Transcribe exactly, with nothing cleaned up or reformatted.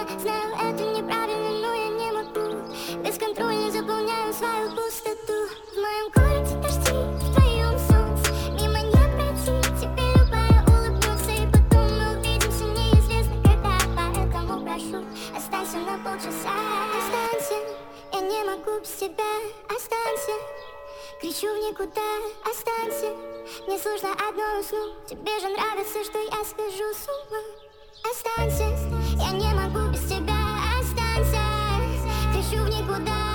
Я знаю, это неправильно, но я не могу. Бесконтрольно заполняю свою пустоту. В моем городе дожди, в твоем солнце мимо не пройти. Теперь любая улыбнется, и потом мы увидимся. Неизвестно когда, поэтому прошу, останься на полчаса. Останься, я не могу без тебя. Останься, кричу в никуда. Останься, мне сложно одной уснуть. Тебе же нравится, что я схожу с ума. Останься, я не могу без тебя. Останься, кричу в никуда.